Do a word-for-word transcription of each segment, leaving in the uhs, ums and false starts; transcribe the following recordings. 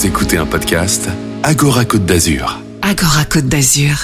Vous écoutez un podcast Agora Côte d'Azur. Agora Côte d'Azur.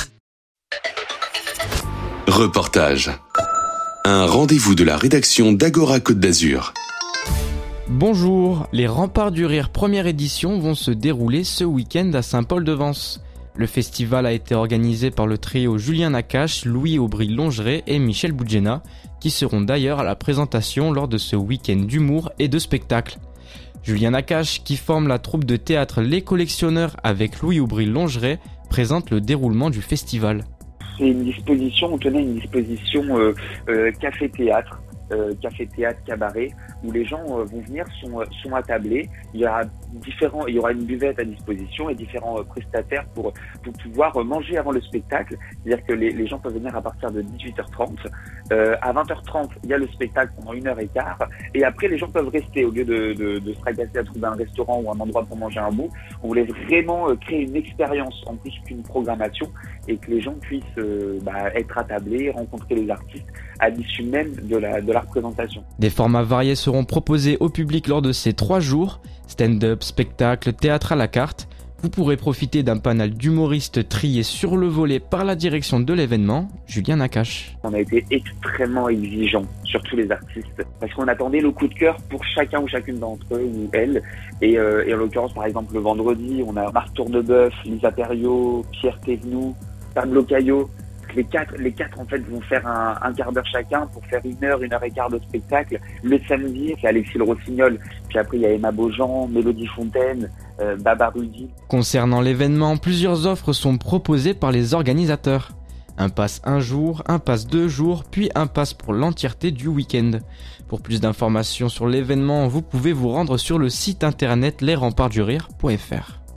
Reportage. Un rendez-vous de la rédaction d'Agora Côte d'Azur. Bonjour, les Remparts du Rire première édition vont se dérouler ce week-end à Saint-Paul-de-Vence. Le festival a été organisé par le trio Julien Nakache, Louis Aubry-Longeré et Michel Boudjena, qui seront d'ailleurs à la présentation lors de ce week-end d'humour et de spectacle. Julien Nakache, qui forme la troupe de théâtre Les Collectionneurs avec Louis Aubry-Longeré, présente le déroulement du festival. C'est une disposition, on tenait une disposition euh, euh, café-théâtre, euh, café-théâtre, cabaret, où les gens euh, vont venir, sont, sont attablés. Il y aura différents, il y aura une buvette à disposition et différents euh, prestataires pour, pour pouvoir euh, manger avant le spectacle. C'est-à-dire que les, les gens peuvent venir à partir de dix-huit heures trente. Euh, à vingt heures trente, il y a le spectacle pendant une heure et quart. Et après, les gens peuvent rester au lieu de, de, de se fracasser à trouver un restaurant ou un endroit pour manger un bout. On voulait vraiment euh, créer une expérience en plus qu'une programmation et que les gens puissent euh, bah, être attablés, rencontrer les artistes à l'issue même de la, de la représentation. Des formats variés seront proposés au public lors de ces trois jours. Stand-up, spectacle, théâtre à la carte. Vous pourrez profiter d'un panel d'humoristes triés sur le volet par la direction de l'événement, Julien Nakache. On a été extrêmement exigeants sur tous les artistes parce qu'on attendait le coup de cœur pour chacun ou chacune d'entre eux ou elles. Et, euh, et en l'occurrence, par exemple, le vendredi, on a Marc Tournebeuf, Lisa Perriot, Pierre Thévenoud, Pablo Caillot. Les quatre, les quatre en fait vont faire un, un quart d'heure chacun pour faire une heure, une heure et quart de spectacle. Le samedi, c'est Alexis Le Rossignol. Puis après, il y a Emma Beaujean, Mélodie Fontaine, euh, Baba Rudy. Concernant l'événement, plusieurs offres sont proposées par les organisateurs. Un pass un jour, un pass deux jours, puis un pass pour l'entièreté du week-end. Pour plus d'informations sur l'événement, vous pouvez vous rendre sur le site internet les remparts du rire point f r.